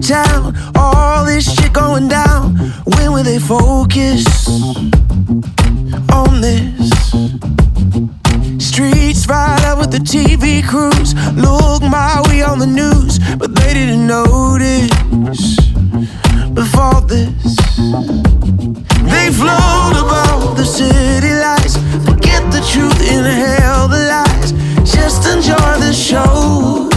town. All this shit going down. When will they focus on this? Streets right up with the TV crews. Look my way on the news, but they didn't notice before this. They float about the city lights. Forget the truth, inhale the lies. Just enjoy the show.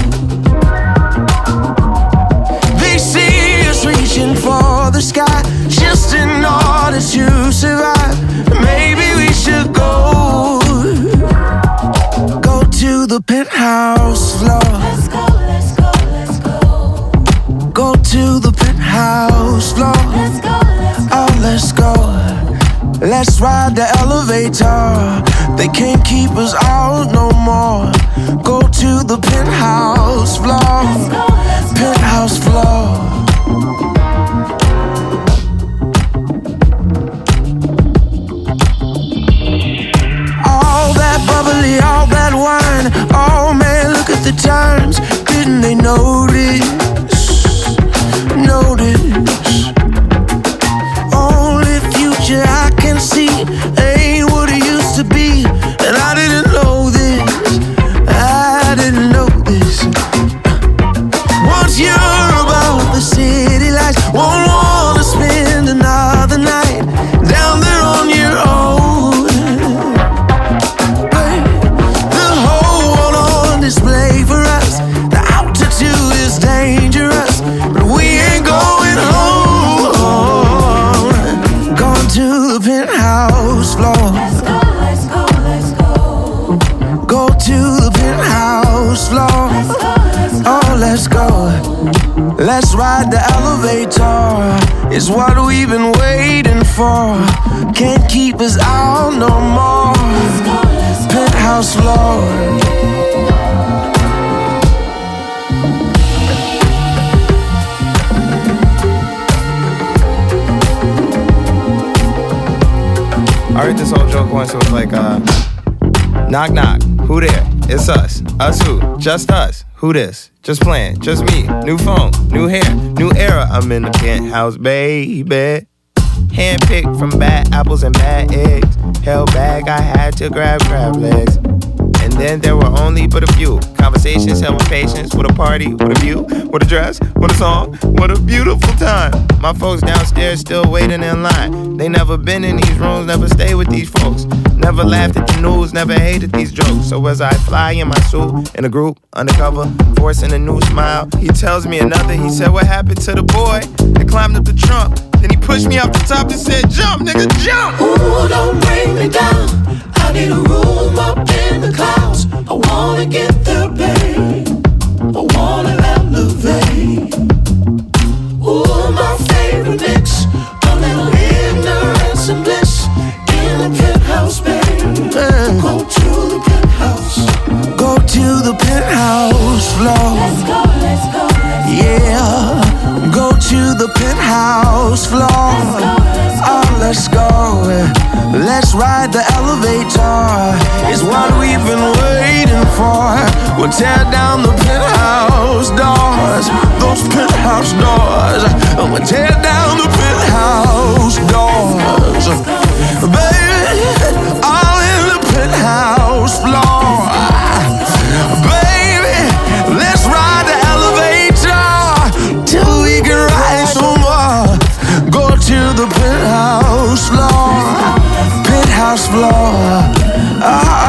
They see us reaching for the sky, just in order to survive. Maybe we should go to the penthouse floor. Let's go, let's go, let's go. Go to the penthouse floor. Let's go, let's go. Oh, let's go. Let's ride the elevator. They can't keep us out no more. Go to the penthouse floor. Let's go, let's go. Penthouse floor. Bubbly, all that wine. Oh man, look at the times. Didn't they notice? Only future I can see ain't what it used to be. And I didn't know this. Once you're about the city lights, won't wanna spend another night down there on your own. Display for us. The altitude is dangerous, but we ain't going home. Going to the penthouse floor. Let's go, let's go, let's go. Go to the penthouse floor. Let's go, let's go. Oh, let's go. Let's ride the elevator. It's what we've been waiting for. Can't keep us out no more. Let's go, let's go. Penthouse floor. I heard this whole joke once, it was like, knock knock, who there? It's us. Us who? Just us. Who this? Just playing, just me. New phone, new hair, new era. I'm in the penthouse, baby. Handpicked from bad apples and bad eggs. Held back, I had to grab crab legs. And then there were only but a few conversations held with patience. With a party, with a view, with a dress, with a song. What a beautiful time. My folks downstairs still waiting in line. They never been in these rooms, never stayed with these folks. Never laughed at the news, never hated these jokes. So as I fly in my suit, in a group, undercover, forcing a new smile, he tells me another. He said, what happened to the boy that climbed up the trunk? Then he pushed me off the top and said, jump, nigga, jump! Ooh, don't bring me down. I need a room up in the clouds. I wanna get there, babe. I wanna elevate. Ooh, my favorite mix. A little ignorance and bliss in the penthouse, babe. Go to the penthouse. Go to the penthouse floor. Let's go, let's go, let's go. Yeah, go to the penthouse floor. Oh, let's go. Let's ride the elevator. It's what we've been waiting for. We'll tear down the penthouse doors. Those penthouse doors. We'll tear down the penthouse doors. Baby, all in the penthouse floor. Baby, let's ride the elevator till we can rise no more. Go to the penthouse floor. Penthouse floor.